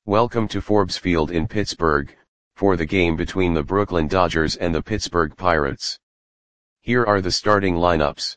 Welcome to Forbes Field in Pittsburgh, for the game between the Brooklyn Dodgers and the Pittsburgh Pirates. Here are the starting lineups.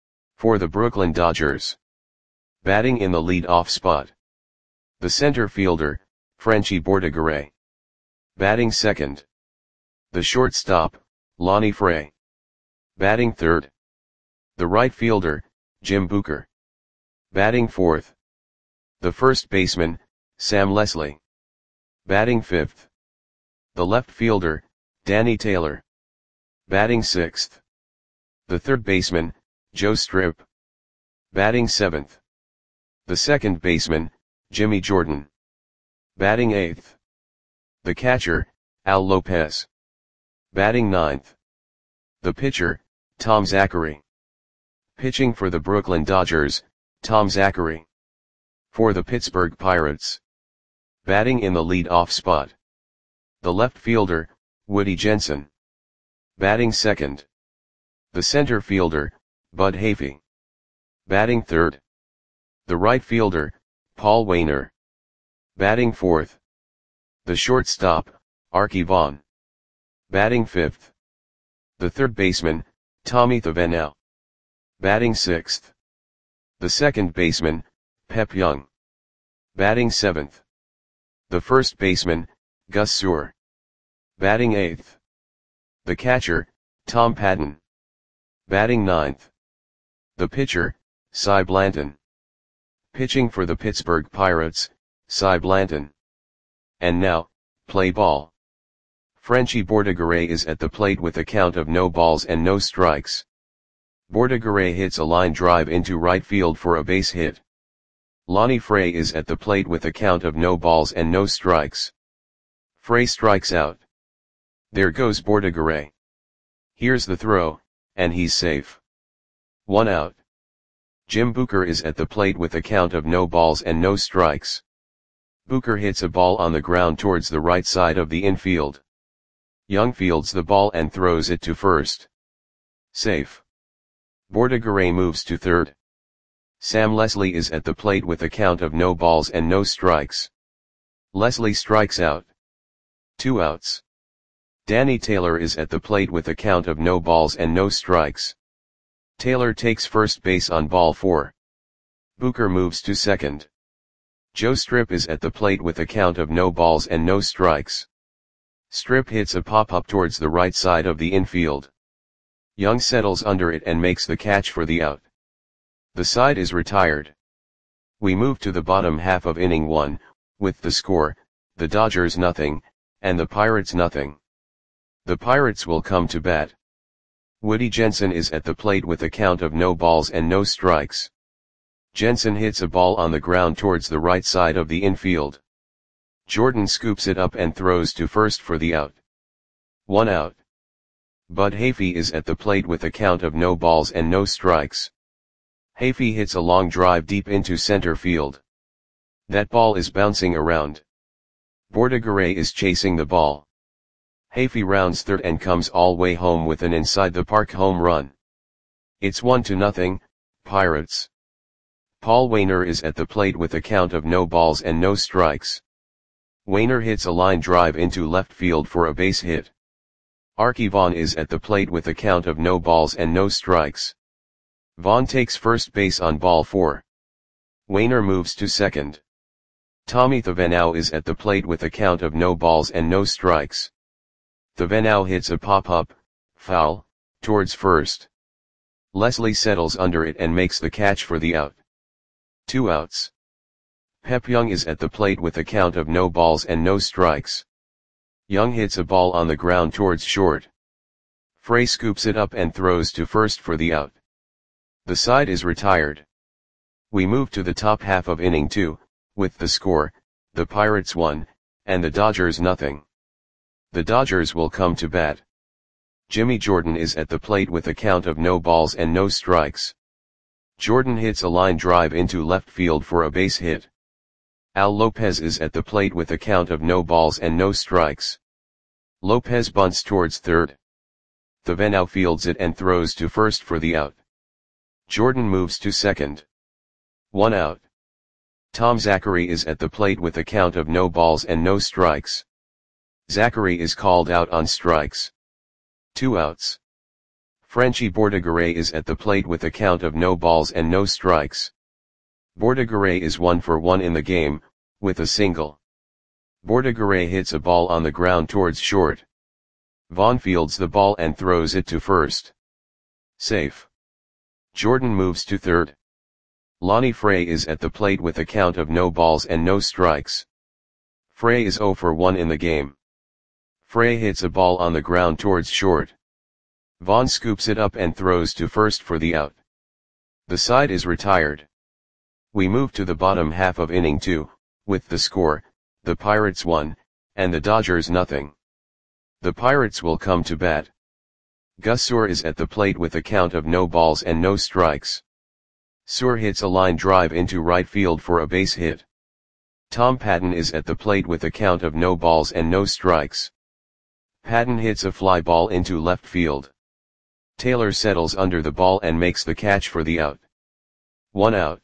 For the Brooklyn Dodgers. Batting in the lead-off spot. The center fielder, Frenchy Bordegaray. Batting second. The shortstop, Lonnie Fray. Batting third. The right fielder, Jim Booker. Batting fourth. The first baseman, Sam Leslie. Batting fifth. The left fielder, Danny Taylor. Batting sixth. The third baseman, Joe Strip. Batting seventh. The second baseman, Jimmy Jordan. Batting eighth. The catcher, Al Lopez. Batting ninth. The pitcher, Tom Zachary. Pitching for the Brooklyn Dodgers, Tom Zachary. For the Pittsburgh Pirates. Batting in the lead-off spot. The left fielder, Woody Jensen. Batting second. The center fielder, Bud Hafey. Batting third. The right fielder, Paul Waner. Batting fourth. The shortstop, Arky Vaughan. Batting fifth. The third baseman, Tommy Thavenau. Batting sixth. The second baseman, Pep Young. Batting seventh. The first baseman, Gus Sewell. Batting eighth. The catcher, Tom Patton. Batting ninth. The pitcher, Cy Blanton. Pitching for the Pittsburgh Pirates, Cy Blanton. And now, play ball. Frenchy Bordegaray is at the plate with a count of no balls and no strikes. Bordegaray hits a line drive into right field for a base hit. Lonnie Fray is at the plate with a count of no balls and no strikes. Fray strikes out. There goes Bordegaray. Here's the throw, and he's safe. 1 out. Jim Booker is at the plate with a count of no balls and no strikes. Booker hits a ball on the ground towards the right side of the infield. Young fields the ball and throws it to first. Safe. Bordegaray moves to third. Sam Leslie is at the plate with a count of no balls and no strikes. Leslie strikes out. 2 outs. Danny Taylor is at the plate with a count of no balls and no strikes. Taylor takes first base on ball 4. Booker moves to second. Joe Strip is at the plate with a count of no balls and no strikes. Strip hits a pop-up towards the right side of the infield. Young settles under it and makes the catch for the out. The side is retired. We move to the bottom half of inning 1, with the score, the Dodgers nothing, and the Pirates nothing. The Pirates will come to bat. Woody Jensen is at the plate with a count of no balls and no strikes. Jensen hits a ball on the ground towards the right side of the infield. Jordan scoops it up and throws to first for the out. 1 out. Bud Hafey is at the plate with a count of no balls and no strikes. Hafey hits a long drive deep into center field. That ball is bouncing around. Bordegaray is chasing the ball. Hafey rounds third and comes all way home with an inside-the-park home run. It's 1-0, Pirates. Paul Waner is at the plate with a count of no balls and no strikes. Waner hits a line drive into left field for a base hit. Arky Vaughan is at the plate with a count of no balls and no strikes. Vaughan takes first base on ball 4. Waner moves to second. Tommy Thavenau is at the plate with a count of no balls and no strikes. Thavenau hits a pop-up, foul, towards first. Leslie settles under it and makes the catch for the out. 2 outs. Pep Young is at the plate with a count of no balls and no strikes. Young hits a ball on the ground towards short. Fray scoops it up and throws to first for the out. The side is retired. We move to the top half of inning 2, with the score, the Pirates 1, and the Dodgers nothing. The Dodgers will come to bat. Jimmy Jordan is at the plate with a count of no balls and no strikes. Jordan hits a line drive into left field for a base hit. Al Lopez is at the plate with a count of no balls and no strikes. Lopez bunts towards third. Thavenau fields it and throws to first for the out. Jordan moves to second. 1 out. Tom Zachary is at the plate with a count of no balls and no strikes. Zachary is called out on strikes. 2 outs. Frenchy Bordigaray is at the plate with a count of no balls and no strikes. Bordigaray is 1 for 1 in the game, with a single. Bordigaray hits a ball on the ground towards short. Vaughn fields the ball and throws it to first. Safe. Jordan moves to third. Lonnie Frey is at the plate with a count of no balls and no strikes. Frey is 0 for 1 in the game. Frey hits a ball on the ground towards short. Vaughn scoops it up and throws to first for the out. The side is retired. We move to the bottom half of inning 2, with the score, the Pirates 1, and the Dodgers nothing. The Pirates will come to bat. Gus Suhr is at the plate with a count of no balls and no strikes. Suhr hits a line drive into right field for a base hit. Tom Patton is at the plate with a count of no balls and no strikes. Patton hits a fly ball into left field. Taylor settles under the ball and makes the catch for the out. 1 out.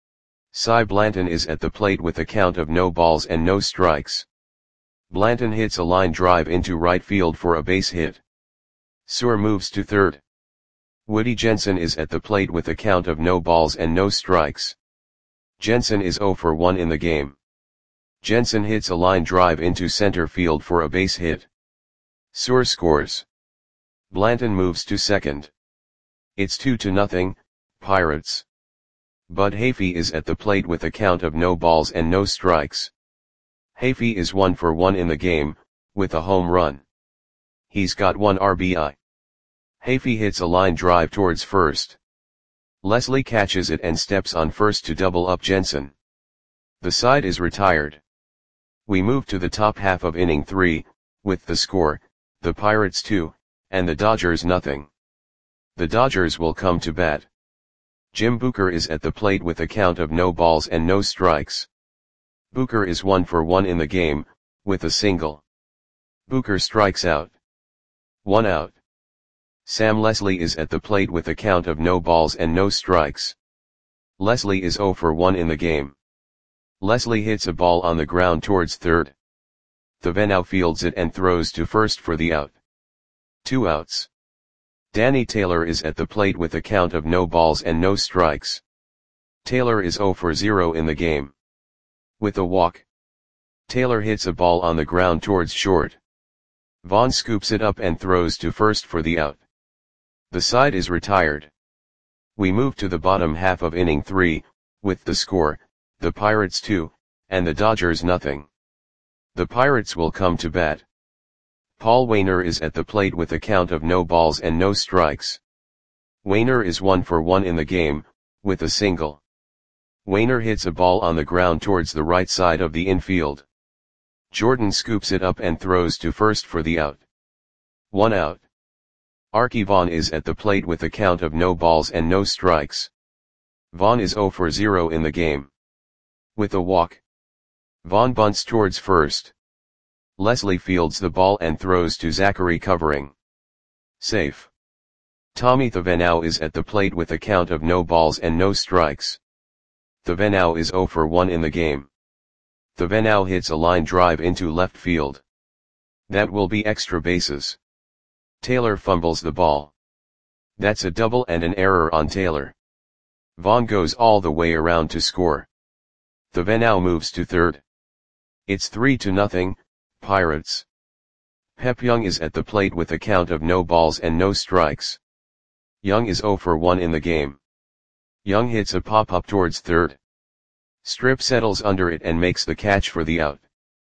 Cy Blanton is at the plate with a count of no balls and no strikes. Blanton hits a line drive into right field for a base hit. Suhr moves to third. Woody Jensen is at the plate with a count of no balls and no strikes. Jensen is 0 for 1 in the game. Jensen hits a line drive into center field for a base hit. Suhr scores. Blanton moves to second. It's 2-0, Pirates. Bud Hafey is at the plate with a count of no balls and no strikes. Hafey is 1 for 1 in the game, with a home run. He's got 1 RBI. Hafey hits a line drive towards first. Leslie catches it and steps on first to double up Jensen. The side is retired. We move to the top half of inning 3, with the score, the Pirates 2, and the Dodgers nothing. The Dodgers will come to bat. Jim Booker is at the plate with a count of no balls and no strikes. Booker is 1 for 1 in the game, with a single. Booker strikes out. 1 out. Sam Leslie is at the plate with a count of no balls and no strikes. Leslie is 0 for 1 in the game. Leslie hits a ball on the ground towards third. Thavenau fields it and throws to first for the out. 2 outs. Danny Taylor is at the plate with a count of no balls and no strikes. Taylor is 0 for 0 in the game. With a walk. Taylor hits a ball on the ground towards short. Vaughn scoops it up and throws to first for the out. The side is retired. We move to the bottom half of inning 3, with the score, the Pirates 2, and the Dodgers nothing. The Pirates will come to bat. Paul Waner is at the plate with a count of no balls and no strikes. Waner is 1 for 1 in the game, with a single. Waner hits a ball on the ground towards the right side of the infield. Jordan scoops it up and throws to first for the out. 1 out. Archie Vaughn is at the plate with a count of no balls and no strikes. Vaughn is 0 for 0 in the game. With a walk. Vaughn bunts towards first. Leslie fields the ball and throws to Zachary covering. Safe. Tommy Thavenau is at the plate with a count of no balls and no strikes. Thavenau is 0 for 1 in the game. Thavenau hits a line drive into left field. That will be extra bases. Taylor fumbles the ball. That's a double and an error on Taylor. Vaughn goes all the way around to score. Thavenau moves to third. It's 3-0, Pirates. Pep Young is at the plate with a count of no balls and no strikes. Young is 0 for 1 in the game. Young hits a pop-up towards third. Strip settles under it and makes the catch for the out.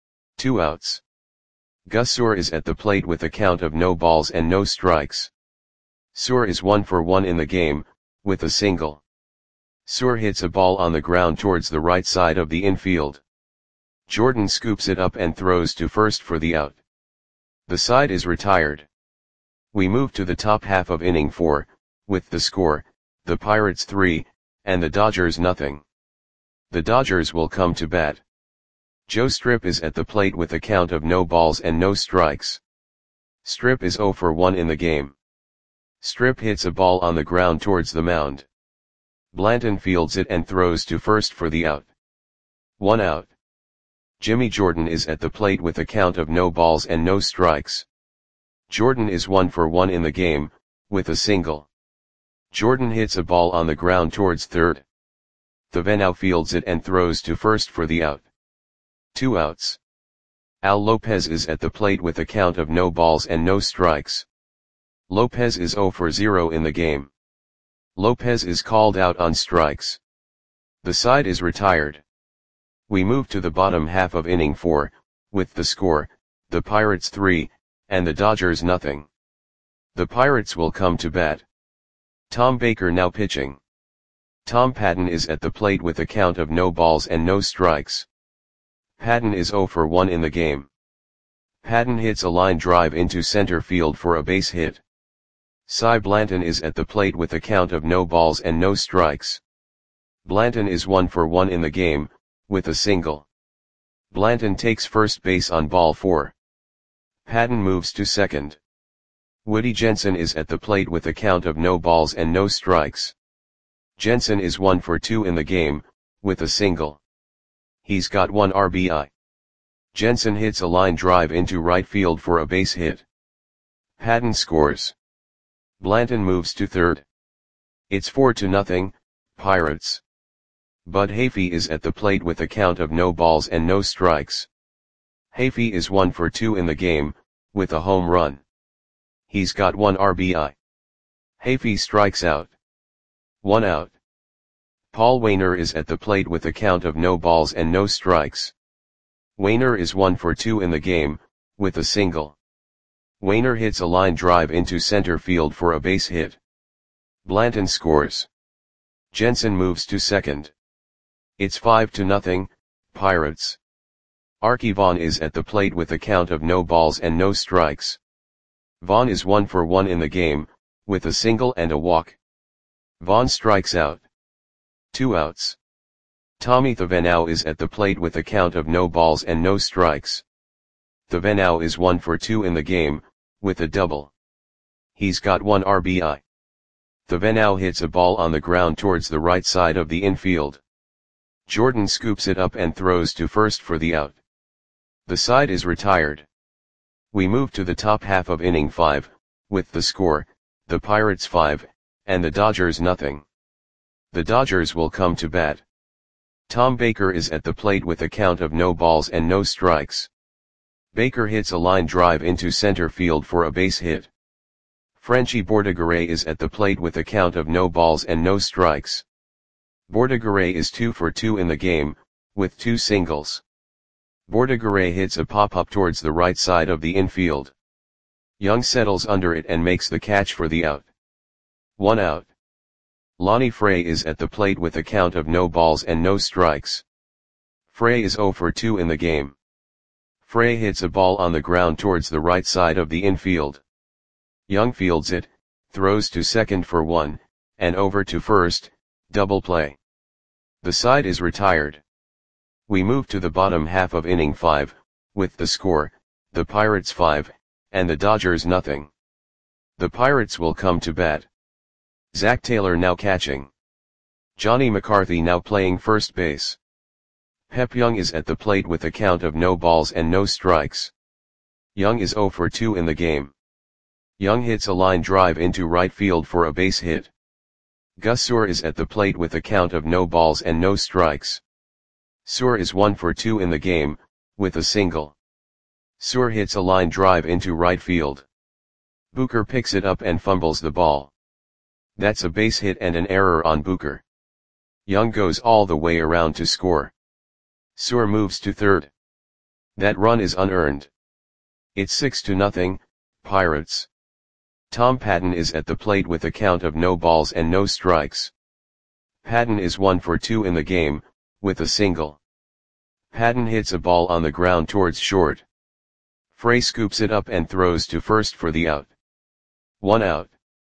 2 outs. Gus Suhr is at the plate with a count of no balls and no strikes. Suhr is 1 for 1 in the game, with a single. Suhr hits a ball on the ground towards the right side of the infield. Jordan scoops it up and throws to first for the out. The side is retired. We move to the top half of inning 4, with the score, the Pirates 3, and the Dodgers nothing. The Dodgers will come to bat. Joe Strip is at the plate with a count of no balls and no strikes. Strip is 0 for 1 in the game. Strip hits a ball on the ground towards the mound. Blanton fields it and throws to first for the out. 1 out. Jimmy Jordan is at the plate with a count of no balls and no strikes. Jordan is 1 for 1 in the game, with a single. Jordan hits a ball on the ground towards third. Thevenau fields it and throws to first for the out. 2 outs. Al Lopez is at the plate with a count of no balls and no strikes. Lopez is 0 for 0 in the game. Lopez is called out on strikes. The side is retired. We move to the bottom half of inning 4, with the score, the Pirates 3, and the Dodgers nothing. The Pirates will come to bat. Tom Baker now pitching. Tom Patton is at the plate with a count of no balls and no strikes. Patton is 0 for 1 in the game. Patton hits a line drive into center field for a base hit. Cy Blanton is at the plate with a count of no balls and no strikes. Blanton is 1 for 1 in the game, with a single. Blanton takes first base on ball 4. Patton moves to second. Woody Jensen is at the plate with a count of no balls and no strikes. Jensen is 1 for 2 in the game, with a single. He's got 1 RBI. Jensen hits a line drive into right field for a base hit. Patton scores. Blanton moves to third. It's 4-0, Pirates. Bud Hafey is at the plate with a count of no balls and no strikes. Hafey is 1 for 2 in the game, with a home run. He's got 1 RBI. Hafey strikes out. 1 out. Paul Waner is at the plate with a count of no balls and no strikes. Waner is 1 for 2 in the game, with a single. Waner hits a line drive into center field for a base hit. Blanton scores. Jensen moves to second. It's 5-0, Pirates. Archie Vaughn is at the plate with a count of no balls and no strikes. Vaughn is 1 for 1 in the game, with a single and a walk. Vaughn strikes out. 2 outs. Tommy Thevenau is at the plate with a count of no balls and no strikes. Thevenau is 1 for 2 in the game, with a double. He's got 1 RBI. Thevenau hits a ball on the ground towards the right side of the infield. Jordan scoops it up and throws to first for the out. The side is retired. We move to the top half of inning 5, with the score, the Pirates 5, and the Dodgers nothing. The Dodgers will come to bat. Tom Baker is at the plate with a count of no balls and no strikes. Baker hits a line drive into center field for a base hit. Frenchy Bordigaray is at the plate with a count of no balls and no strikes. Bordigaray is 2 for 2 in the game, with 2 singles. Bordigaray hits a pop-up towards the right side of the infield. Young settles under it and makes the catch for the out. 1 out. Lonnie Frey is at the plate with a count of no balls and no strikes. Frey is 0 for 2 in the game. Frey hits a ball on the ground towards the right side of the infield. Young fields it, throws to second for 1, and over to first, double play. The side is retired. We move to the bottom half of inning 5, with the score, the Pirates 5, and the Dodgers nothing. The Pirates will come to bat. Zach Taylor now catching. Johnny McCarthy now playing first base. Pep Young is at the plate with a count of no balls and no strikes. Young is 0 for 2 in the game. Young hits a line drive into right field for a base hit. Gus Suhr is at the plate with a count of no balls and no strikes. Suhr is 1 for 2 in the game, with a single. Suhr hits a line drive into right field. Booker picks it up and fumbles the ball. That's a base hit and an error on Booker. Young goes all the way around to score. Suhr moves to third. That run is unearned. It's 6-0, Pirates. Tom Patton is at the plate with a count of no balls and no strikes. Patton is 1 for 2 in the game, with a single. Patton hits a ball on the ground towards short. Frey scoops it up and throws to first for the out. 1 out.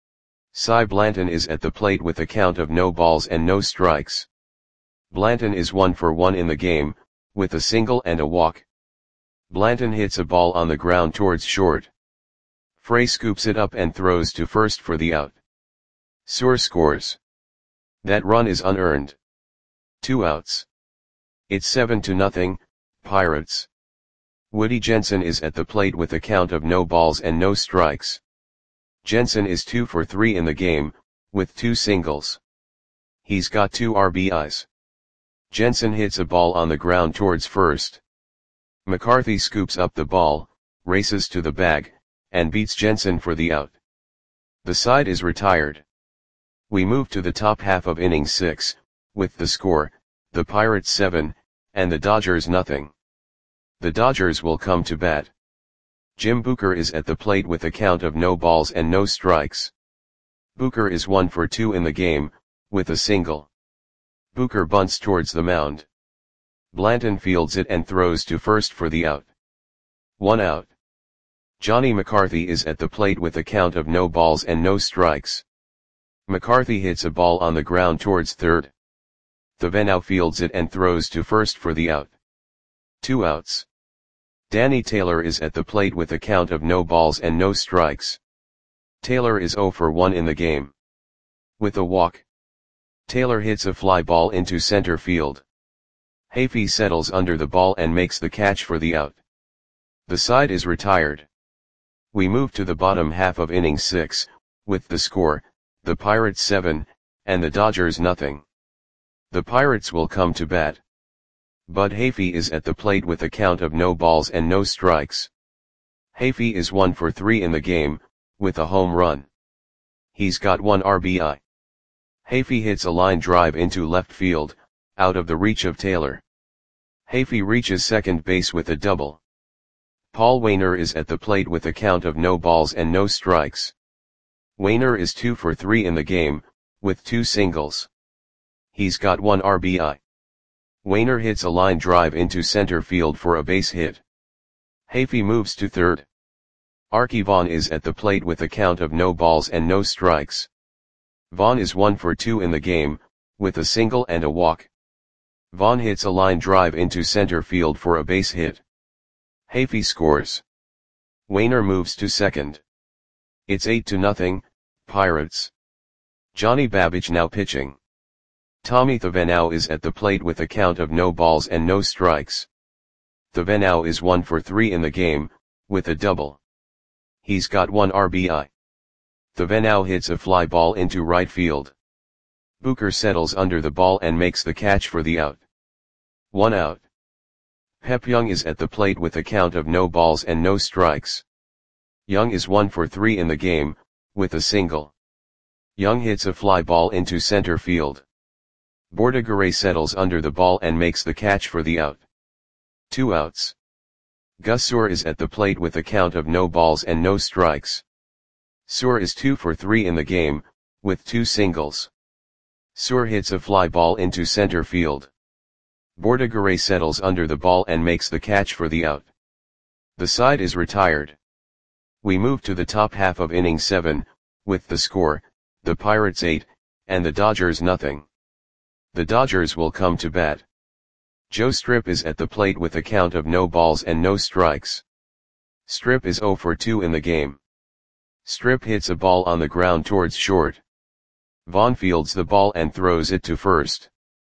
Cy Blanton is at the plate with a count of no balls and no strikes. Blanton is 1 for 1 in the game, with a single and a walk. Blanton hits a ball on the ground towards short. Frey scoops it up and throws to first for the out. Suhr scores. That run is unearned. 2 outs. It's 7-0, Pirates. Woody Jensen is at the plate with a count of no balls and no strikes. Jensen is 2 for 3 in the game, with 2 singles. He's got 2 RBIs. Jensen hits a ball on the ground towards first. McCarthy scoops up the ball, races to the bag, and beats Jensen for the out. The side is retired. We move to the top half of inning 6, with the score, the Pirates 7, and the Dodgers nothing. The Dodgers will come to bat. Jim Booker is at the plate with a count of no balls and no strikes. Booker is 1 for 2 in the game, with a single. Booker bunts towards the mound. Blanton fields it and throws to first for the out. 1 out. Johnny McCarthy is at the plate with a count of no balls and no strikes. McCarthy hits a ball on the ground towards third. Thavenau fields it and throws to first for the out. 2 outs. Danny Taylor is at the plate with a count of no balls and no strikes. Taylor is 0 for 1 in the game. With a walk, Taylor hits a fly ball into center field. Hafey settles under the ball and makes the catch for the out. The side is retired. We move to the bottom half of inning 6, with the score, the Pirates 7, and the Dodgers nothing. The Pirates will come to bat. Bud Hafey is at the plate with a count of no balls and no strikes. Hafey is 1 for 3 in the game, with a home run. He's got 1 RBI. Hafey hits a line drive into left field, out of the reach of Taylor. Hafey reaches second base with a double. Paul Wainer is at the plate with a count of no balls and no strikes. Wainer is 2 for 3 in the game, with 2 singles. He's got 1 RBI. Wainer hits a line drive into center field for a base hit. Hafey moves to third. Archie Vaughn is at the plate with a count of no balls and no strikes. Vaughn is 1 for 2 in the game, with a single and a walk. Vaughn hits a line drive into center field for a base hit. Hafey scores. Wainer moves to second. It's 8-0, Pirates. Johnny Babbage now pitching. Tommy Thavenau is at the plate with a count of no balls and no strikes. Thavenau is 1 for 3 in the game, with a double. He's got 1 RBI. Thavenau hits a fly ball into right field. Booker settles under the ball and makes the catch for the out. 1 out. Pep Young is at the plate with a count of no balls and no strikes. Young is 1 for 3 in the game, with a single. Young hits a fly ball into center field. Bordigaray settles under the ball and makes the catch for the out. 2 outs. Gus Suhr is at the plate with a count of no balls and no strikes. Suhr is 2 for 3 in the game, with 2 singles. Suhr hits a fly ball into center field. Bordigaray settles under the ball and makes the catch for the out. The side is retired. We move to the top half of inning 7, with the score, the Pirates 8, and the Dodgers nothing. The Dodgers will come to bat. Joe Strip is at the plate with a count of no balls and no strikes. Strip is 0 for 2 in the game. Strip hits a ball on the ground towards short. Vaughn fields the ball and throws it to first.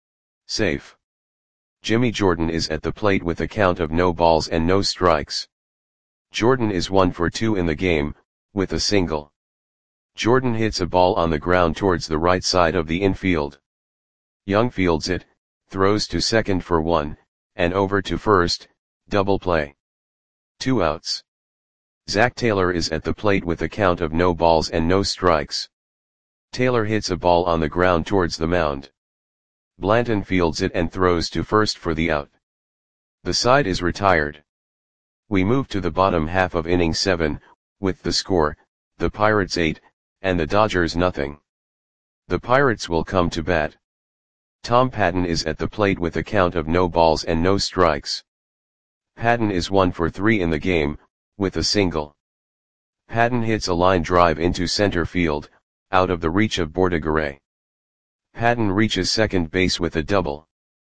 Safe. Jimmy Jordan is at the plate with a count of no balls and no strikes. Jordan is 1 for 2 in the game, with a single. Jordan hits a ball on the ground towards the right side of the infield. Young fields it, throws to second for 1, and over to first, double play. 2 outs. Zach Taylor is at the plate with a count of no balls and no strikes. Taylor hits a ball on the ground towards the mound. Blanton fields it and throws to first for the out. The side is retired. We move to the bottom half of inning 7, with the score, the Pirates 8, and the Dodgers nothing. The Pirates will come to bat. Tom Patton is at the plate with a count of no balls and no strikes. Patton is 1 for 3 in the game, with a single. Patton hits a line drive into center field, out of the reach of Bordigaray. Patton reaches second base with a double.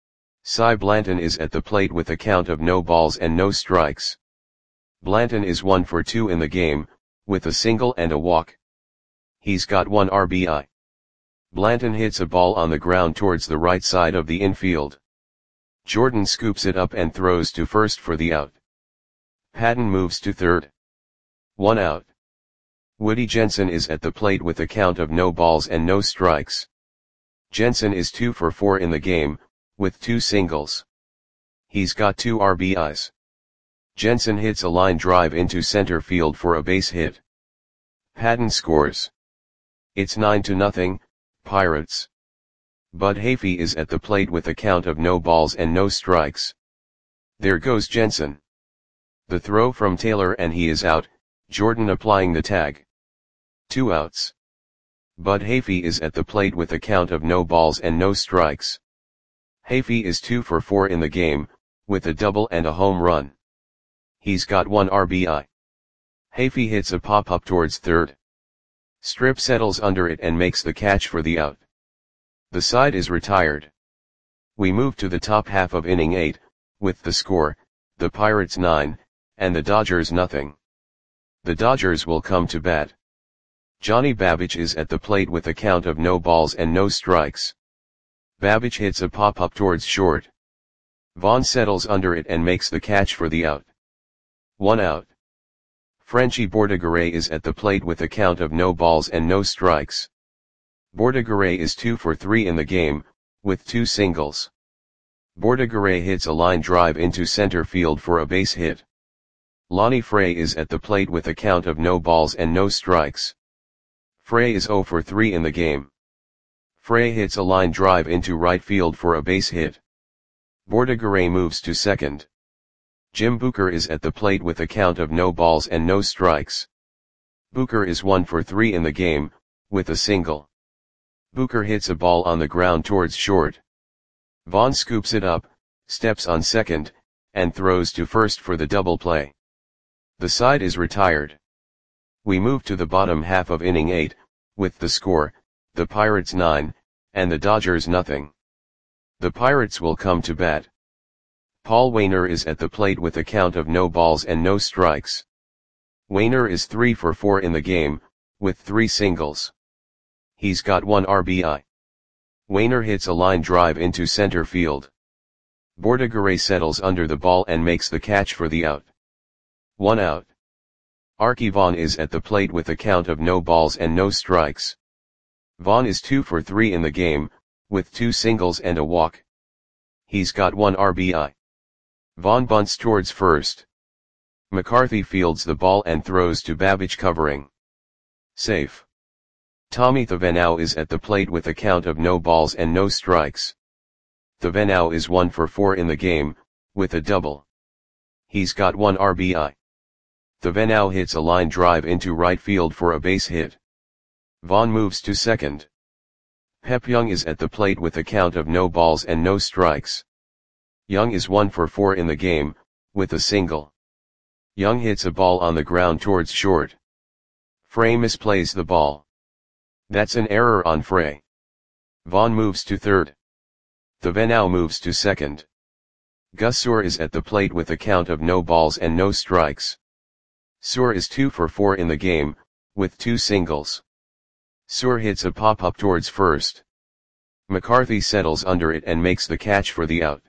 Cy Blanton is at the plate with a count of no balls and no strikes. Blanton is 1 for 2 in the game, with a single and a walk. He's got 1 RBI. Blanton hits a ball on the ground towards the right side of the infield. Jordan scoops it up and throws to first for the out. Patton moves to third. 1 out. Woody Jensen is at the plate with a count of no balls and no strikes. Jensen is 2 for 4 in the game, with 2 singles. He's got 2 RBIs. Jensen hits a line drive into center field for a base hit. Patton scores. It's 9-0, Pirates. Bud Hafey is at the plate with a count of no balls and no strikes. There goes Jensen. The throw from Taylor and he is out, Jordan applying the tag. 2 outs. Bud Hafey is at the plate with a count of no balls and no strikes. Hafey is 2 for 4 in the game, with a double and a home run. He's got 1 RBI. Hafey hits a pop-up towards third. Strip settles under it and makes the catch for the out. The side is retired. We move to the top half of inning 8, with the score, the Pirates 9, and the Dodgers nothing. The Dodgers will come to bat. Johnny Babbage is at the plate with a count of no balls and no strikes. Babbage hits a pop-up towards short. Vaughn settles under it and makes the catch for the out. 1 out. Frenchie Bordegaray is at the plate with a count of no balls and no strikes. Bordegaray is 2 for 3 in the game, with 2 singles. Bordegaray hits a line drive into center field for a base hit. Lonnie Frey is at the plate with a count of no balls and no strikes. Frey is 0 for 3 in the game. Frey hits a line drive into right field for a base hit. Bordegaray moves to second. Jim Booker is at the plate with a count of no balls and no strikes. Booker is 1 for 3 in the game, with a single. Booker hits a ball on the ground towards short. Vaughn scoops it up, steps on second, and throws to first for the double play. The side is retired. We move to the bottom half of inning 8, with the score, the Pirates 9, and the Dodgers nothing. The Pirates will come to bat. Paul Waner is at the plate with a count of no balls and no strikes. Waner is 3 for 4 in the game, with 3 singles. He's got 1 RBI. Waner hits a line drive into center field. Bordegaray settles under the ball and makes the catch for the out. 1 out. Arky Vaughan is at the plate with a count of no balls and no strikes. Vaughan is 2 for 3 in the game, with 2 singles and a walk. He's got 1 RBI. Vaughan bunts towards first. McCarthy fields the ball and throws to Babbage covering. Safe. Tommy Thavenau is at the plate with a count of no balls and no strikes. Thavenau is 1 for 4 in the game, with a double. He's got 1 RBI. Thavenau hits a line drive into right field for a base hit. Vaughn moves to second. Pep Young is at the plate with a count of no balls and no strikes. Young is 1 for 4 in the game, with a single. Young hits a ball on the ground towards short. Frey misplays the ball. That's an error on Frey. Vaughn moves to third. Thavenau moves to second. Gus Suhr is at the plate with a count of no balls and no strikes. Suhr is 2 for 4 in the game, with 2 singles. Suhr hits a pop-up towards first. McCarthy settles under it and makes the catch for the out.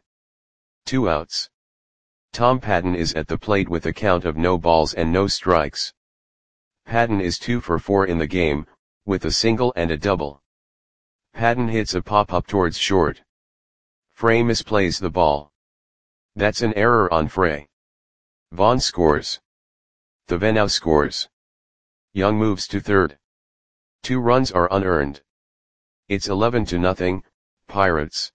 2 outs. Tom Patton is at the plate with a count of no balls and no strikes. Patton is 2 for 4 in the game, with a single and a double. Patton hits a pop-up towards short. Frey misplays the ball. That's an error on Frey. Vaughn scores. Thavenau scores. Young moves to third. 2 runs are unearned. It's 11-0, Pirates.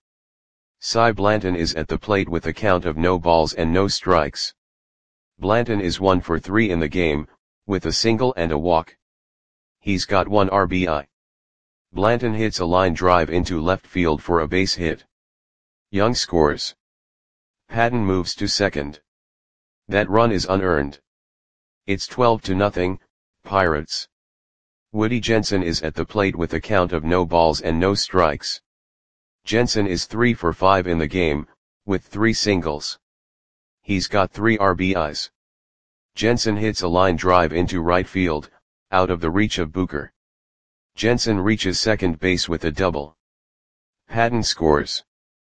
Cy Blanton is at the plate with a count of no balls and no strikes. Blanton is 1 for 3 in the game, with a single and a walk. He's got 1 RBI. Blanton hits a line drive into left field for a base hit. Young scores. Patton moves to second. That run is unearned. It's 12-0, Pirates. Woody Jensen is at the plate with a count of no balls and no strikes. Jensen is 3 for 5 in the game, with 3 singles. He's got 3 RBIs. Jensen hits a line drive into right field, out of the reach of Booker. Jensen reaches second base with a double. Patton scores.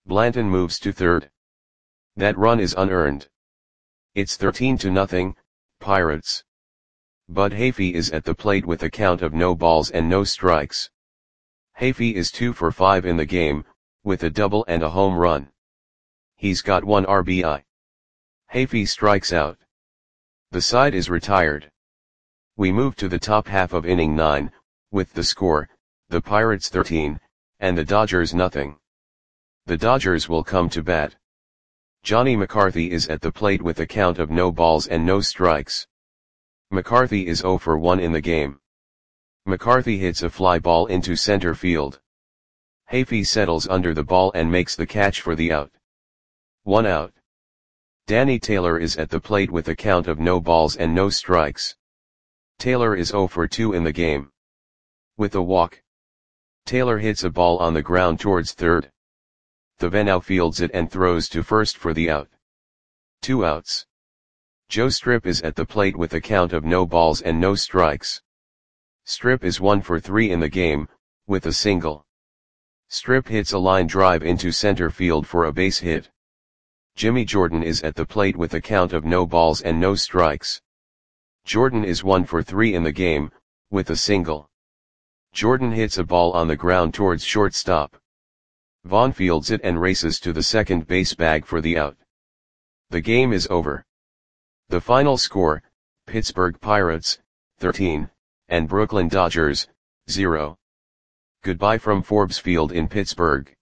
Blanton moves to third. That run is unearned. It's 13-0, Pirates. Bud Hafey is at the plate with a count of no balls and no strikes. Hafey is 2 for 5 in the game, with a double and a home run. He's got 1 RBI. Hafey strikes out. The side is retired. We move to the top half of inning 9, with the score, the Pirates 13, and the Dodgers nothing. The Dodgers will come to bat. Johnny McCarthy is at the plate with a count of no balls and no strikes. McCarthy is 0 for 1 in the game. McCarthy hits a fly ball into center field. Hafey settles under the ball and makes the catch for the out. 1 out. Danny Taylor is at the plate with a count of no balls and no strikes. Taylor is 0 for 2 in the game. With a walk, Taylor hits a ball on the ground towards third. Thaveneau fields it and throws to first for the out. 2 outs. Joe Strip is at the plate with a count of no balls and no strikes. Strip is 1 for 3 in the game, with a single. Strip hits a line drive into center field for a base hit. Jimmy Jordan is at the plate with a count of no balls and no strikes. Jordan is 1 for 3 in the game, with a single. Jordan hits a ball on the ground towards shortstop. Vaughn fields it and races to the second base bag for the out. The game is over. The final score, Pittsburgh Pirates, 13, and Brooklyn Dodgers, 0. Goodbye from Forbes Field in Pittsburgh.